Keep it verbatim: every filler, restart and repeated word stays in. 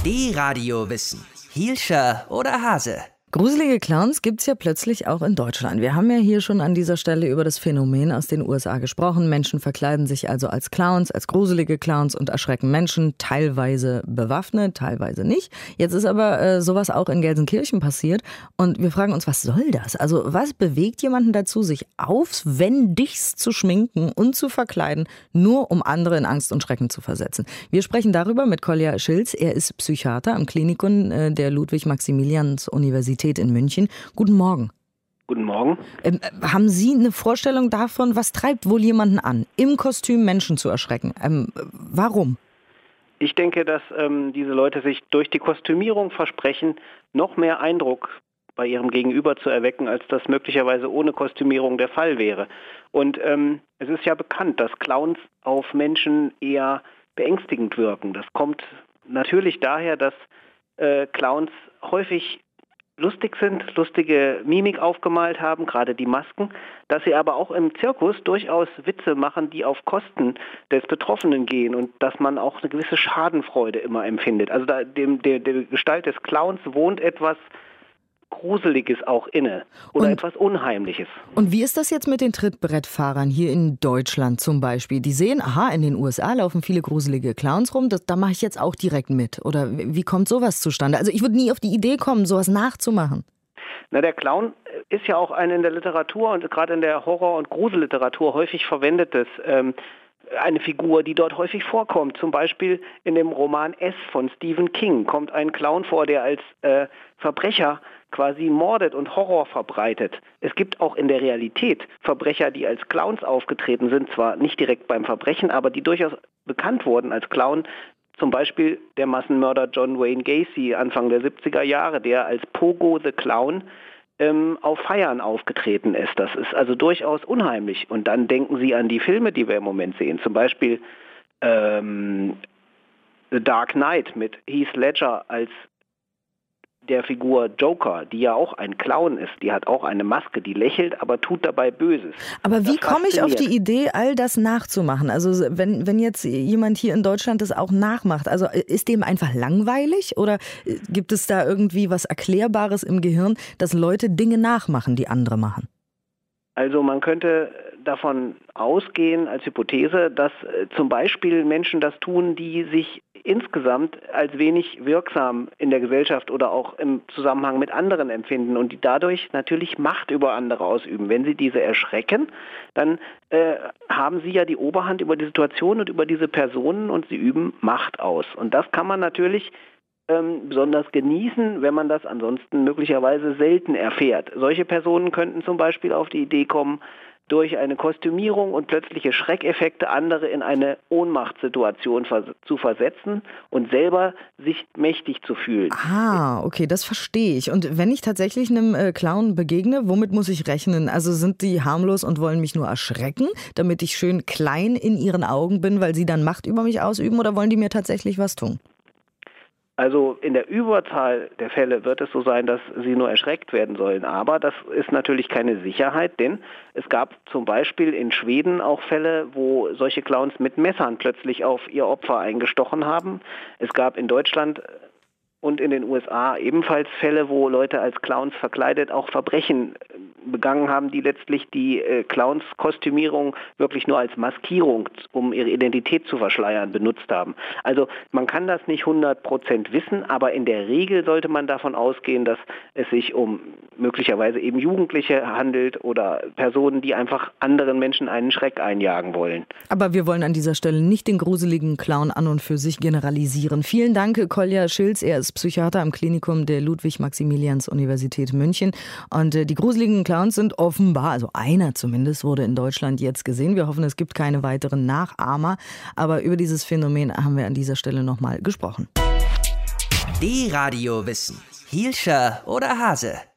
D-Radio Wissen. Hielscher oder Hase? Gruselige Clowns gibt's ja plötzlich auch in Deutschland. Wir haben ja hier schon an dieser Stelle über das Phänomen aus den U S A gesprochen. Menschen verkleiden sich also als Clowns, als gruselige Clowns und erschrecken Menschen, teilweise bewaffnet, teilweise nicht. Jetzt ist aber äh, sowas auch in Gelsenkirchen passiert und wir fragen uns, was soll das? Also was bewegt jemanden dazu, sich aufwendigst zu schminken und zu verkleiden, nur um andere in Angst und Schrecken zu versetzen? Wir sprechen darüber mit Kolja Schilz. Er ist Psychiater am Klinikum äh, der Ludwig-Maximilians-Universität in München. Guten Morgen. Guten Morgen. Ähm, haben Sie eine Vorstellung davon, was treibt wohl jemanden an, im Kostüm Menschen zu erschrecken? Ähm, warum? Ich denke, dass ähm, diese Leute sich durch die Kostümierung versprechen, noch mehr Eindruck bei ihrem Gegenüber zu erwecken, als das möglicherweise ohne Kostümierung der Fall wäre. Und ähm, es ist ja bekannt, dass Clowns auf Menschen eher beängstigend wirken. Das kommt natürlich daher, dass äh, Clowns häufig lustig sind, lustige Mimik aufgemalt haben, gerade die Masken, dass sie aber auch im Zirkus durchaus Witze machen, die auf Kosten des Betroffenen gehen und dass man auch eine gewisse Schadenfreude immer empfindet. Also da, dem, der, der Gestalt des Clowns wohnt etwas Gruseliges auch inne oder und, etwas Unheimliches. Und wie ist das jetzt mit den Trittbrettfahrern hier in Deutschland zum Beispiel? Die sehen, aha, in den U S A laufen viele gruselige Clowns rum, das, da mache ich jetzt auch direkt mit. Oder wie kommt sowas zustande? Also ich würde nie auf die Idee kommen, sowas nachzumachen. Na, der Clown ist ja auch ein in der Literatur und gerade in der Horror- und Gruselliteratur häufig verwendetes ähm, eine Figur, die dort häufig vorkommt. Zum Beispiel in dem Roman S von Stephen King kommt ein Clown vor, der als äh, Verbrecher quasi mordet und Horror verbreitet. Es gibt auch in der Realität Verbrecher, die als Clowns aufgetreten sind, zwar nicht direkt beim Verbrechen, aber die durchaus bekannt wurden als Clown. Zum Beispiel der Massenmörder John Wayne Gacy Anfang der siebziger Jahre, der als Pogo the Clown ähm, auf Feiern aufgetreten ist. Das ist also durchaus unheimlich. Und dann denken Sie an die Filme, die wir im Moment sehen. Zum Beispiel ähm, The Dark Knight mit Heath Ledger als der Figur Joker, die ja auch ein Clown ist, die hat auch eine Maske, die lächelt, aber tut dabei Böses. Aber wie komme ich auf die Idee, all das nachzumachen? Also wenn, wenn jetzt jemand hier in Deutschland das auch nachmacht, also ist dem einfach langweilig oder gibt es da irgendwie was Erklärbares im Gehirn, dass Leute Dinge nachmachen, die andere machen? Also man könnte davon ausgehen als Hypothese, dass äh, zum Beispiel Menschen das tun, die sich insgesamt als wenig wirksam in der Gesellschaft oder auch im Zusammenhang mit anderen empfinden und die dadurch natürlich Macht über andere ausüben. Wenn sie diese erschrecken, dann äh, haben sie ja die Oberhand über die Situation und über diese Personen und sie üben Macht aus. Und das kann man natürlich ähm, besonders genießen, wenn man das ansonsten möglicherweise selten erfährt. Solche Personen könnten zum Beispiel auf die Idee kommen, durch eine Kostümierung und plötzliche Schreckeffekte andere in eine Ohnmachtssituation vers- zu versetzen und selber sich mächtig zu fühlen. Ah, okay, das verstehe ich. Und wenn ich tatsächlich einem äh, Clown begegne, womit muss ich rechnen? Also sind die harmlos und wollen mich nur erschrecken, damit ich schön klein in ihren Augen bin, weil sie dann Macht über mich ausüben, oder wollen die mir tatsächlich was tun? Also in der Überzahl der Fälle wird es so sein, dass sie nur erschreckt werden sollen. Aber das ist natürlich keine Sicherheit, denn es gab zum Beispiel in Schweden auch Fälle, wo solche Clowns mit Messern plötzlich auf ihr Opfer eingestochen haben. Es gab in Deutschland und in den U S A ebenfalls Fälle, wo Leute als Clowns verkleidet auch Verbrechen begangen haben, die letztlich die äh, Clowns-Kostümierung wirklich nur als Maskierung, um ihre Identität zu verschleiern, benutzt haben. Also man kann das nicht hundert Prozent wissen, aber in der Regel sollte man davon ausgehen, dass es sich um möglicherweise eben Jugendliche handelt oder Personen, die einfach anderen Menschen einen Schreck einjagen wollen. Aber wir wollen an dieser Stelle nicht den gruseligen Clown an und für sich generalisieren. Vielen Dank, Kolja Schilz. Er ist Psychiater am Klinikum der Ludwig-Maximilians-Universität München. Und äh, die gruseligen Clowns sind offenbar, also einer zumindest, wurde in Deutschland jetzt gesehen. Wir hoffen, es gibt keine weiteren Nachahmer. Aber über dieses Phänomen haben wir an dieser Stelle nochmal gesprochen. D-Radio Wissen. Hielscher oder Hase?